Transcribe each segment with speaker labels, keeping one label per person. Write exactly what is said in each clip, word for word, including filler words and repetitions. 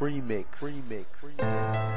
Speaker 1: remix, remix, remix.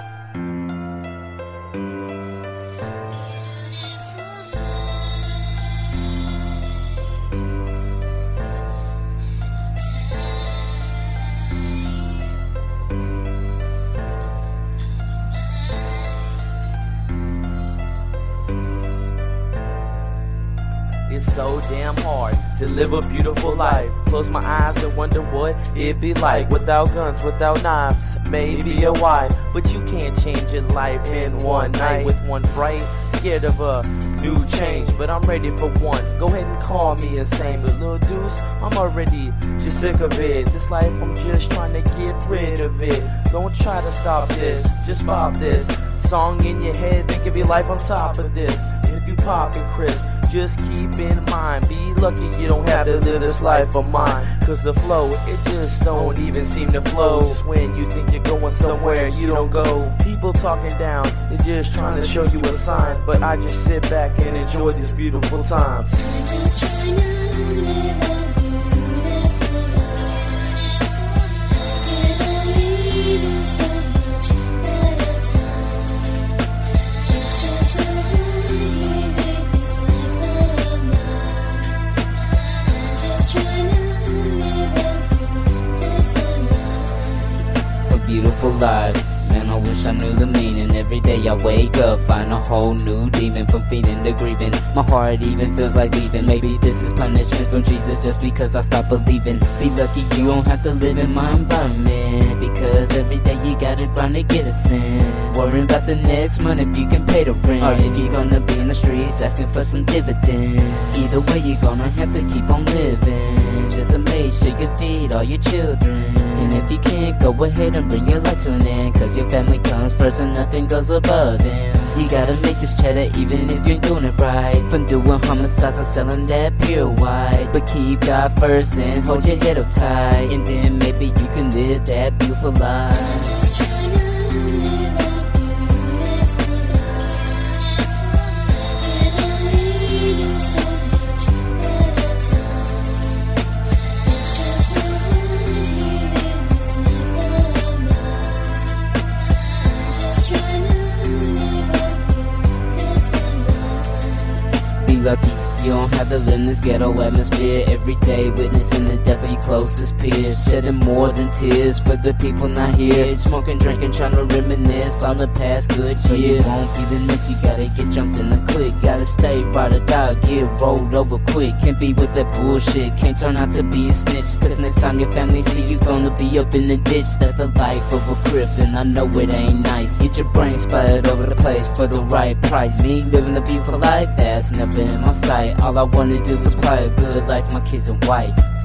Speaker 1: It's so damn hard to live a beautiful life. Close my eyes and wonder what it'd be like without guns, without knives, maybe a wife. But you can't change your life in one night with one fright. Scared of a new change, but I'm ready for one. Go ahead and call me insane, but Lil Deuce, I'm already just sick of it. This life, I'm just trying to get rid of it. Don't try to stop this, just pop this song in your head, think of your life on top of this. If you pop it crisp, just keep in mind, be lucky you don't have to live this life of mine. Cause the flow, it just don't even seem to flow. Just when you think you're going somewhere, you don't go. People talking down, they're just trying to show you a sign. But I just sit back and enjoy this beautiful time.
Speaker 2: I'm just trying to live a beautiful life. I can't believe it's so much better times. It's just so hard living this life of mine. I'm just trying to live a beautiful life.
Speaker 3: A beautiful life. Man, I wish I knew the meaning. Every day I wake up, find a whole new demon from feeding to grieving. My heart even feels like leaving. Maybe this is punishment from Jesus just because I stopped believing. Be lucky you don't have to live in my environment, because every day you gotta grind to get a cent. Worrying about the next month if you can pay the rent, or if you're gonna be in the streets asking for some dividends. Either way you're gonna have to keep on living, just to make sure you feed all your children. And if you can't, go ahead and bring your life to an end, cause your family comes first and nothing goes above them. You gotta make this cheddar even if you're doing it right, from doing homicides or selling that pure white. But keep God first and hold your head up tight, and then maybe you can live that beautiful life.
Speaker 2: I'm just trying to live a beautiful life. I can't believe it's so much better times. It's just so hard living this life of mine. I'm just trying to live a beautiful life.
Speaker 3: Be lucky you don't have to live in this ghetto atmosphere. Every day witnessing the death of your closest peers, shedding more than tears for the people not here. Smoking, drinking, trying to reminisce on the past good years. So you won't be the next, you gotta get jumped in the click. Gotta stay right or die, get rolled over quick. Can't be with that bullshit, can't turn out to be a snitch, cause next time your family see you's gonna be up in the ditch. That's the life of a crip, and I know it ain't nice. Get your brain splattered over the place for the right price. Me living a beautiful life, that's never in my sight. All I wanna do is supply a good life, my kids are white.